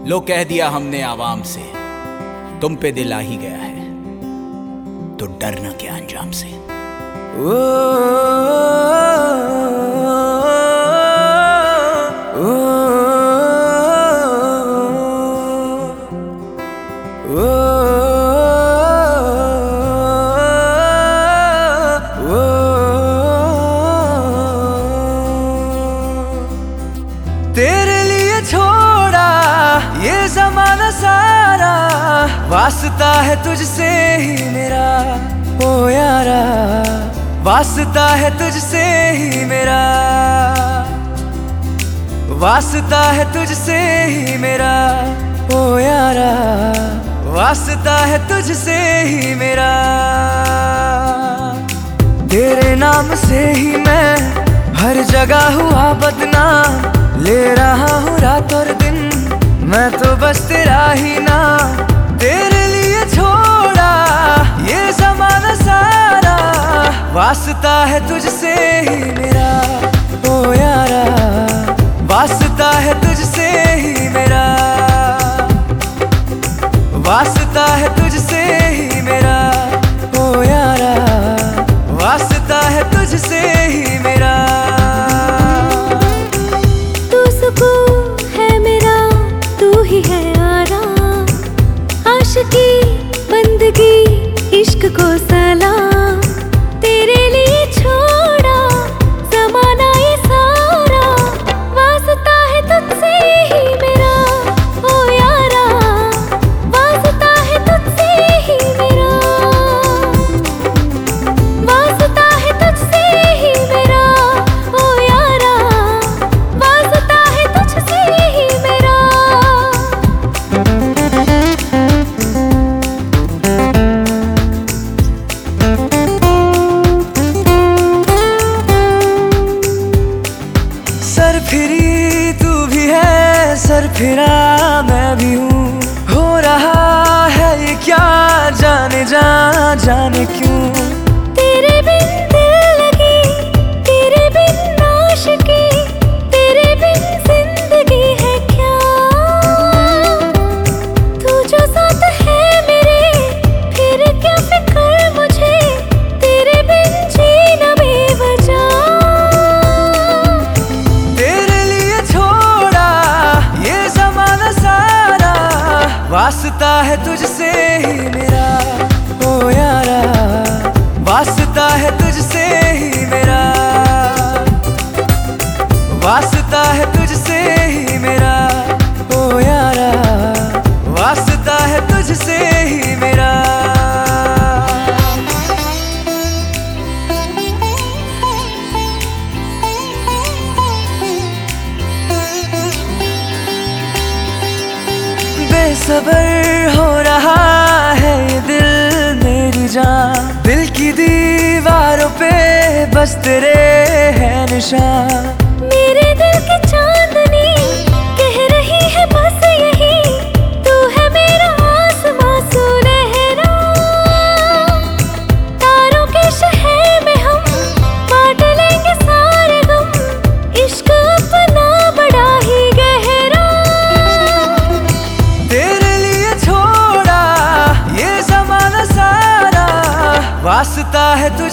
लो कह दिया हमने आवाम से, तुम पे दिल आ ही गया है तो डरना क्या अंजाम से। ओ, ओ, ओ, ओ, तेरे लिए छोड़ा ये ज़माना सारा, वास्ता है तुझसे ही मेरा ओ यारा, वास्ता है तुझसे ही मेरा, वास्ता है तुझसे ही मेरा ओ यारा, वास्ता है तुझसे ही मेरा। तेरे नाम से ही मैं हर जगह हुआ बदनाम, ले रहा हूँ रात और दिन मैं तो बस तेरा ही नाम। तेरे लिए छोड़ा ये ज़माना सारा, वास्ता है तुझसे ही मेरा ओ यारा, वास्ता है तुझसे ही मेरा, वास्ता है तुझसे ही मेरा ओ यारा, वास्ता है तुझसे ही मेरा। तू सुकून है मेरा, तू ही है आराम, आशिकी बंदगी इश्क को सलाम। तेरे लिए छोड़ा ज़माना ये सारा, वास्ता है तुझसे ही मेरा ओ यारा, वास्ता है तुझसे ही मेरा, वास्ता है तुझसे ही मेरा ओ यारा, वास्ता है तुझसे ही मेरा। सरफिरी तू भी है, सरफिरा मैं भी हूँ, हो रहा है ये क्या जाने जाने क्यों। तेरे बिन दिल लगी, तेरे बिन आशिकी, तेरे बिन जिंदगी है क्या। तू जो साथ है मेरे, फिर क्या फिक्र मुझे, तेरे बिन जीना बेवजह। तेरे लिए छोड़ा ये ज़माना सारा, वास्ता है तुझसे ही मेरा ओ यारा, वास्ता है तुझसे ही मेरा, वास्ता है तुझसे ही मेरा ओ यारा, वास्ता है तुझसे ही मेरा। बेसबर हो रहा है ये दिल मेरी जान, दिल की दीवारों पे बस तेरे है निशान। मेरे दिल की चांदनी कह रही है बस यही, तू है मेरा आसमां सुनहरा। तारों के शहर में हम बांट लेंगे सारे गम, इश्क अपना बड़ा ही गहरा। तेरे लिए छोड़ा ये ज़माना सारा, वास्ता है